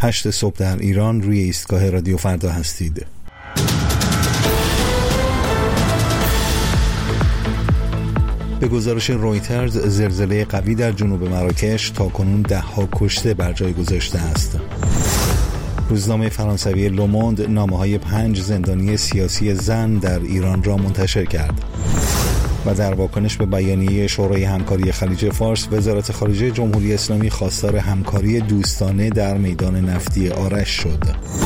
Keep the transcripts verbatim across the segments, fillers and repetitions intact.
هشت صبح در ایران روی ایستگاه رادیو فردا هستید. به گزارش رویترز زلزله قوی در جنوب مراکش تاکنون ده ها کشته بر جای گذاشته است. روزنامه فرانسوی لوموند نامه‌های پنج زندانی سیاسی زن در ایران را منتشر کرد. و در واکنش به بیانیه شورای همکاری خلیج فارس، وزارت خارجه جمهوری اسلامی خواستار همکاری دوستانه در میدان نفتی آرش شد.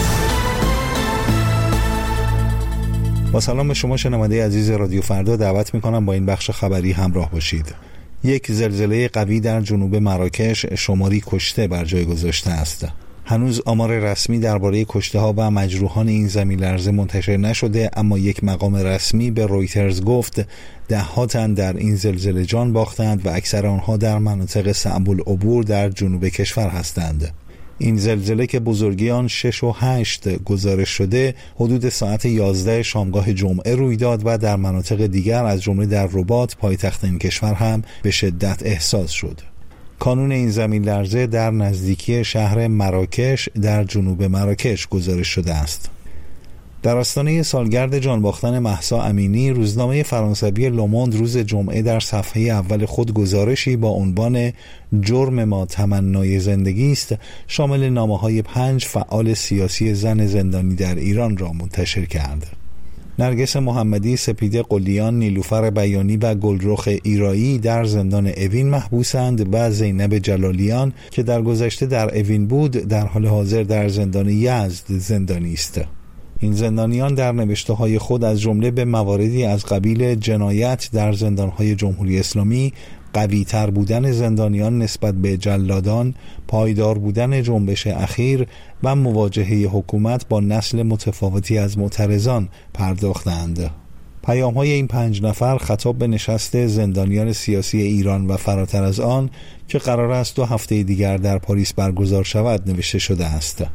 با سلام به شما شنونده عزیز رادیو فردا، دعوت میکنم با این بخش خبری همراه باشید. یک زلزله قوی در جنوب مراکش شماری کشته بر جای گذاشته است. هنوز آمار رسمی درباره کشته‌ها و مجروحان این زمین لرزه منتشر نشده، اما یک مقام رسمی به رویترز گفت ده ها تن در این زلزله جان باختند و اکثر آنها در مناطق صعب العبور در جنوب کشور هستند. این زلزله که بزرگی آن شش و هشت گزارش شده حدود ساعت یازده شامگاه جمعه روی داد و در مناطق دیگر از جمله در رباط پایتخت این کشور هم به شدت احساس شد. کانون این زمین لرزه در نزدیکی شهر مراکش در جنوب مراکش گزارش شده است. در آستانه سالگرد جان باختن مهسا امینی، روزنامه فرانسوی لوموند روز جمعه در صفحه اول خود گزارشی با عنوان جرم ما تمنای زندگی است شامل نامه‌های پنج فعال سیاسی زن زندانی در ایران را منتشر کرد. نرگس محمدی، سپیده قلیان، نیلوفر بیانی و گلرخ ایرایی در زندان اوین محبوسند و زینب جلالیان که در گذشته در اوین بود در حال حاضر در زندان یزد زندانی است. این زندانیان در نوشته‌های خود از جمله به مواردی از قبیل جنایت در زندان‌های جمهوری اسلامی، قوی‌تر بودن زندانیان نسبت به جلادان، پایدار بودن جنبش اخیر و مواجهه حکومت با نسل متفاوتی از معترضان پرداختند. پیام‌های این پنج نفر خطاب به نشست زندانیان سیاسی ایران و فراتر از آن که قرار است دو هفته دیگر در پاریس برگزار شود نوشته شده است.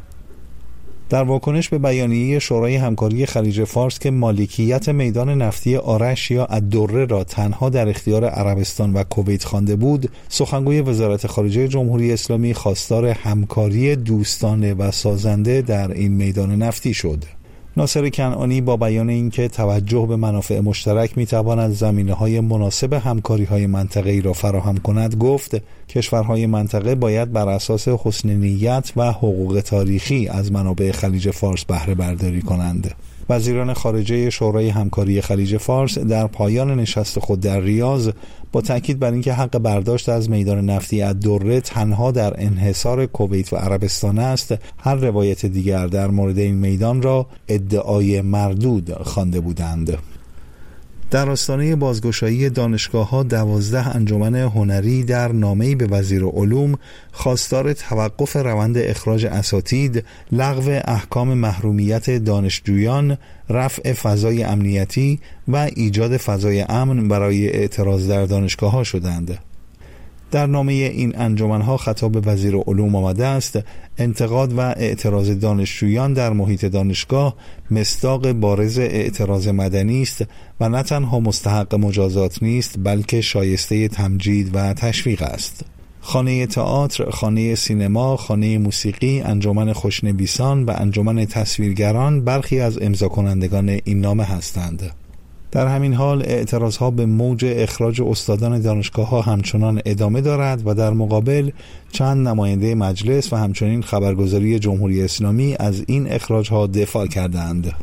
در واکنش به بیانیه شورای همکاری خلیج فارس که مالکیت میدان نفتی آرش یا الدره را تنها در اختیار عربستان و کویت خوانده بود، سخنگوی وزارت خارجه جمهوری اسلامی خواستار همکاری دوستانه و سازنده در این میدان نفتی شد. ناصر کنعانی با بیان اینکه توجه به منافع مشترک میتواند زمینه‌های مناسب همکاری‌های منطقه‌ای را فراهم کند گفت کشورهای منطقه باید بر اساس حسن نیت و حقوق تاریخی از منابع خلیج فارس بهره برداری کنند. وزیران خارجه شورای همکاری خلیج فارس در پایان نشست خود در ریاض با تاکید بر اینکه حق برداشت از میدان نفتی الدره تنها در انحصار کویت و عربستان است، هر روایت دیگر در مورد این میدان را ادعای مردود خوانده بودند. در آستانه بازگشایی دانشگاه‌ها دوازده انجمن هنری در نامه‌ای به وزیر علوم خواستار توقف روند اخراج اساتید، لغو احکام محرومیت دانشجویان، رفع فضای امنیتی و ایجاد فضای امن برای اعتراض در دانشگاه‌ها شدند. در نامه این انجمن‌ها خطاب به وزیر علوم آمده است انتقاد و اعتراض دانشجویان در محیط دانشگاه مصداق بارز اعتراض مدنی است و نه تنها مستحق مجازات نیست بلکه شایسته تمجید و تشویق است. خانه تئاتر، خانه سینما، خانه موسیقی، انجمن خوشنویسان و انجمن تصویرگران برخی از امضا کنندگان این نامه هستند. در همین حال اعتراضها به موج اخراج استادان دانشگاه‌ها همچنان ادامه دارد و در مقابل چند نماینده مجلس و همچنین خبرگزاری جمهوری اسلامی از این اخراج‌ها دفاع کردند.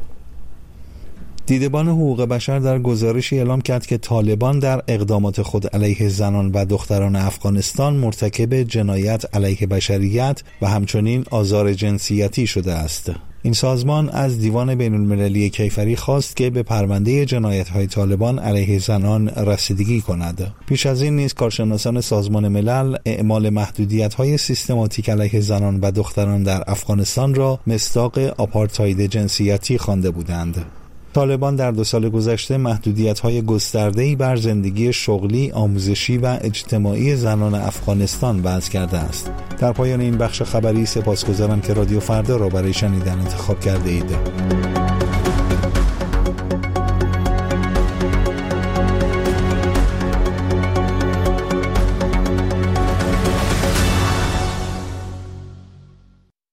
دیدبان حقوق بشر در گزارشی اعلام کرد که طالبان در اقدامات خود علیه زنان و دختران افغانستان مرتکب جنایت علیه بشریت و همچنین آزار جنسیتی شده است. این سازمان از دیوان بین المللی کیفری خواست که به پرونده جنایت‌های طالبان علیه زنان رسیدگی کند. پیش از این نیز کارشناسان سازمان ملل اعمال محدودیت‌های سیستماتیک علیه زنان و دختران در افغانستان را مصداق آپارتاید جنسیتی خوانده بودند. طالبان در دو سال گذشته محدودیت‌های گسترده‌ای بر زندگی شغلی، آموزشی و اجتماعی زنان افغانستان وضع کرده است. در پایان این بخش خبری سپاسگزارم که رادیو فردا را برای شنیدن انتخاب کرده اید.